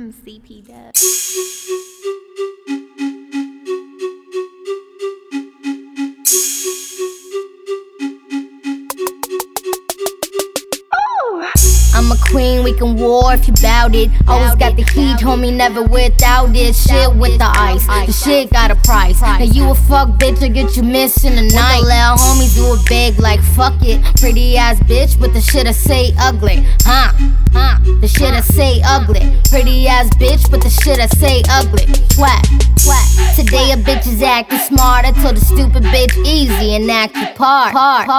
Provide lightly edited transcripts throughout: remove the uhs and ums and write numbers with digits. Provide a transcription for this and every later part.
CP Dub. I'm a queen, we can war if you bout it. Always got the heat, homie, never without it. Shit with the ice, the shit got a price. Now you a fuck bitch, I get you missing the night. With the little homies do it big like fuck it. Pretty ass bitch, but the shit I say ugly. The shit I say ugly. Pretty ass bitch, but the shit I say ugly. What? Today a bitch is acting smart. I told the stupid bitch easy and act your part.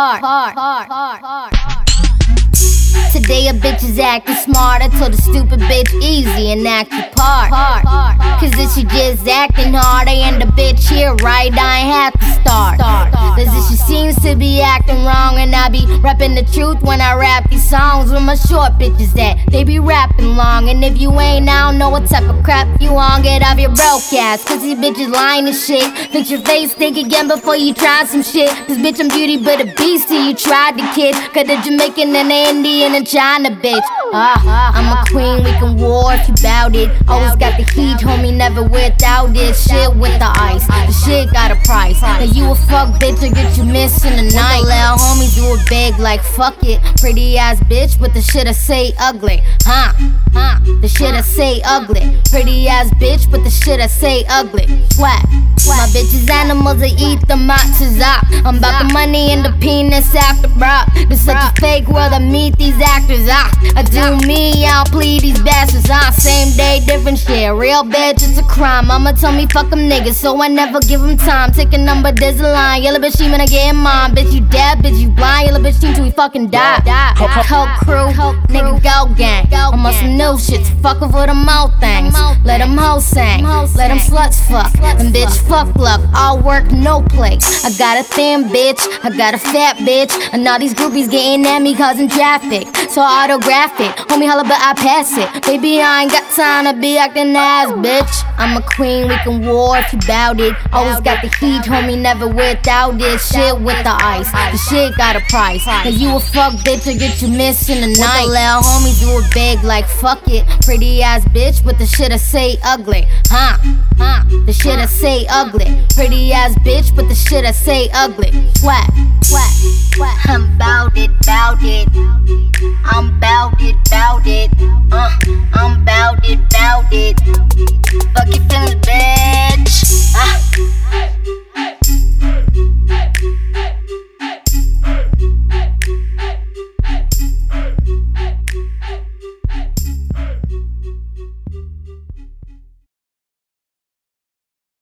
Today a bitch is acting smart. I told the stupid bitch easy and act your part. Cause if she just acting hard, I end the bitch here right, I ain't have to start. Cause if she seems to be acting wrong, and I be rapping the truth when I rap these songs. Where my short bitches at, they be rapping long. And if you ain't, I don't know what type of crap you on, get off your broke ass. Cause these bitches lying and shit. Fix your face, think again before you try some shit. Cause bitch, I'm beauty but a beast till you tried to kid. Cause the Jamaican and the Indian and China bitch. I'm a queen, we can war if you bout it. Always got the heat, homie, never without it. Shit with the ice, the shit got a price. Now you a fuck bitch, I get you missing the night. The little homies do it big like fuck it. Pretty ass bitch, but the shit I say ugly. The shit I say ugly. Pretty ass bitch, but the shit I say ugly. What? My bitches animals, they eat the matches up. I'm about the money and the penis after bro. It's such a fake world, I meet these actors. I do me, I don't plead these bastards. Same day, different shit. Real bitch, it's a crime. Mama told me fuck them niggas, so I never give them time. Take a number, there's a line. Yellow bitch, she man, I get in mine. Bitch, you dead, bitch, you blind. Yellow bitch, team till we fucking die. Coke crew, nigga, go gang. I'm on some new shit, fuck over them old things. Let them hoes sing, let them sluts fuck. Them bitch fuck luck, all work, no play. I got a thin bitch, I got a fat bitch. And all these groupies getting at me causing traffic. So I autograph it, homie holla but I pass it. Baby, I ain't got time to be acting ass, bitch. I'm a queen, we can war if you bout it. Always got the heat, homie, never without it. Shit with the ice, the shit got a price. Now you a fuck bitch, I get you missing the night. The little homies do it big like fuck it. Pretty ass bitch, but the shit I say ugly. The shit I say ugly. Pretty ass bitch, but the shit I say ugly. What? I'm bout it. I'm bout it. I'm bout it.